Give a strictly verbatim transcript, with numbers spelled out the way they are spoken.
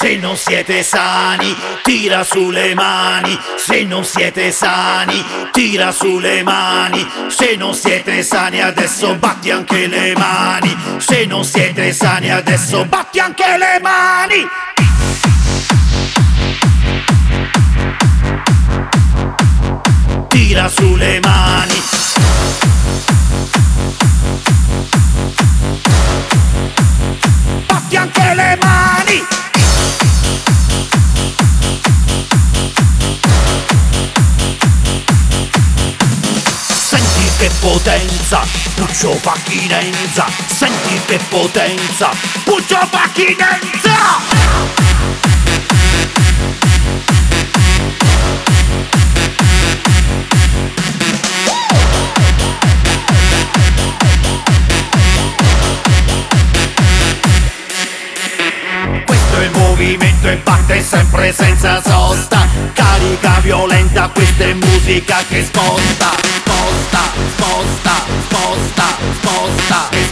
Se non siete sani, tira sulle mani. Se non siete sani, tira sulle mani. Se non siete sani adesso batti anche le mani. Se non siete sani adesso batti anche le mani. Tira sulle mani. Batti anche le mani. Senti che potenza, Puccio Facchinenza. Senti che potenza, Puccio Facchinenza. Movimento e batte sempre senza sosta. Carica violenta, questa è musica che sposta. Sposta, sposta, sposta, sposta.